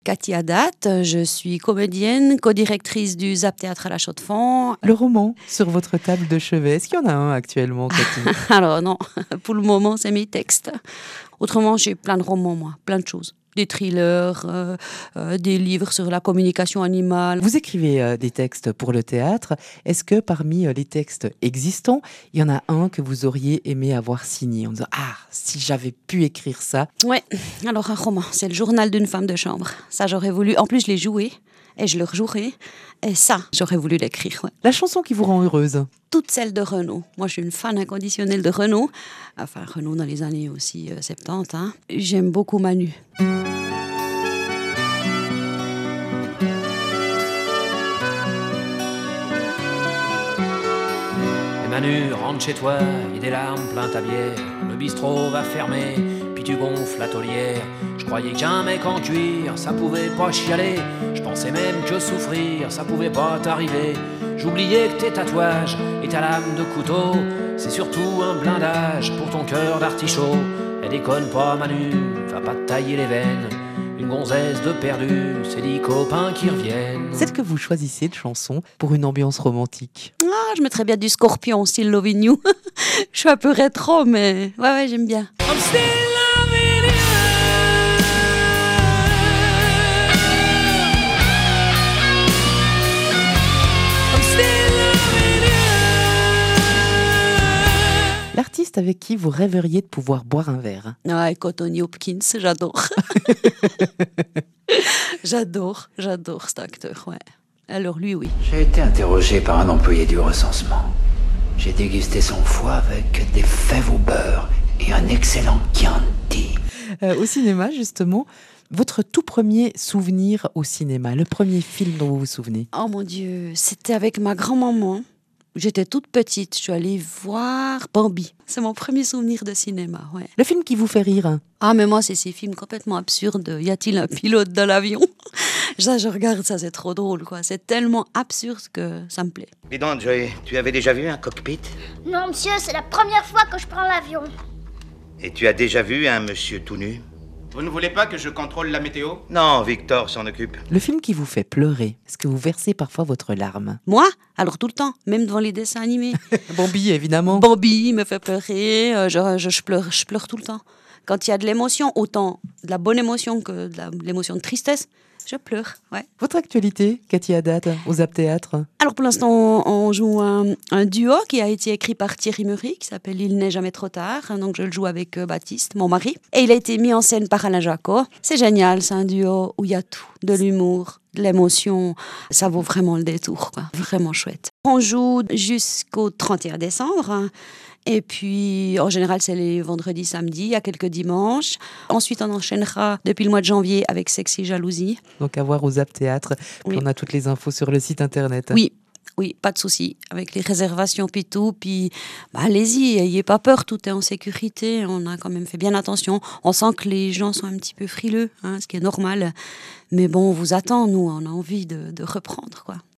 Cathy Haddad, je suis comédienne, co-directrice du ZAP Théâtre à la Chaux-de-Fonds. Le roman sur votre table de chevet, est-ce qu'il y en a un actuellement, Cathy? Alors non, pour le moment, c'est mes textes. Autrement, j'ai plein de romans, moi, plein de choses. Des thrillers, des livres sur la communication animale. Vous écrivez des textes pour le théâtre. Est-ce que parmi les textes existants, il y en a un que vous auriez aimé avoir signé en disant « Ah, si j'avais pu écrire ça ». Ouais, alors un roman, c'est le journal d'une femme de chambre. Ça, j'aurais voulu. En plus, je l'ai joué et je le rejouerai. Et ça, j'aurais voulu l'écrire. Ouais. La chanson qui vous rend heureuse? Toutes celles de Renaud. Moi, je suis une fan inconditionnelle de Renaud. Enfin, Renaud dans les années aussi 70. Hein. J'aime beaucoup Manu. Manu, rentre chez toi, il y a des larmes plein ta bière. Le bistrot va fermer, puis tu gonfles la taulière. Je croyais qu'un mec en cuir, ça pouvait pas chialer. Je pensais même que souffrir, ça pouvait pas t'arriver. J'oubliais que tes tatouages et ta lame de couteau, c'est surtout un blindage pour ton cœur d'artichaut. Et déconne pas Manu, va pas te tailler les veines. Une gonzesse de perdu, c'est 10 copains qui reviennent. Celle que vous choisissez de chanson pour une ambiance romantique? Ah, je mettrais bien du Scorpion, style Loving You. Je suis un peu rétro, mais ouais, j'aime bien. I'm still loving you. I'm still loving you. L'artiste avec qui vous rêveriez de pouvoir boire un verre? Ouais, Anthony Hopkins, j'adore. J'adore cet acteur, ouais. Alors lui, oui. J'ai été interrogé par un employé du recensement. J'ai dégusté son foie avec des fèves au beurre et un excellent Chianti. Au cinéma, justement, votre tout premier souvenir au cinéma, le premier film dont vous vous souvenez? Oh mon Dieu, c'était avec ma grand-maman. J'étais toute petite, je suis allée voir Bambi. C'est mon premier souvenir de cinéma, ouais. Le film qui vous fait rire? Ah, mais moi, c'est ces films complètement absurdes. Y a-t-il un pilote dans l'avion? Ça, je regarde ça, c'est trop drôle, quoi. C'est tellement absurde que ça me plaît. Dis donc, Joey, tu avais déjà vu un cockpit? Non, monsieur, c'est la première fois que je prends l'avion. Et tu as déjà vu un monsieur tout nu? Vous ne voulez pas que je contrôle la météo? Non, Victor s'en occupe. Le film qui vous fait pleurer, est-ce que vous versez parfois votre larme? Moi? Alors tout le temps, même devant les dessins animés. Bambi, évidemment. Bambi me fait pleurer, je pleure tout le temps. Quand il y a de l'émotion, autant de la bonne émotion que de l'émotion de tristesse, je pleure, ouais. Votre actualité, Cathy Haddad, au ZAP Théâtre? Alors pour l'instant, on joue un duo qui a été écrit par Thierry Meury, qui s'appelle Il n'est jamais trop tard. Donc je le joue avec Baptiste, mon mari. Et il a été mis en scène par Alain Jacot. C'est génial, c'est un duo où il y a tout, de l'humour, de l'émotion. Ça vaut vraiment le détour, quoi. Vraiment chouette. On joue jusqu'au 31 décembre. Hein. Et puis, en général, c'est les vendredis, samedis, il y a quelques dimanches. Ensuite, on enchaînera depuis le mois de janvier avec Sexy Jalousie. Donc à voir au ZAP Théâtre. Puis Oui. on a toutes les infos sur le site internet. Oui, pas de souci. Avec les réservations puis tout, puis allez-y, ayez pas peur, tout est en sécurité. On a quand même fait bien attention. On sent que les gens sont un petit peu frileux, hein, ce qui est normal. Mais bon, on vous attend, nous, on a envie de reprendre, quoi.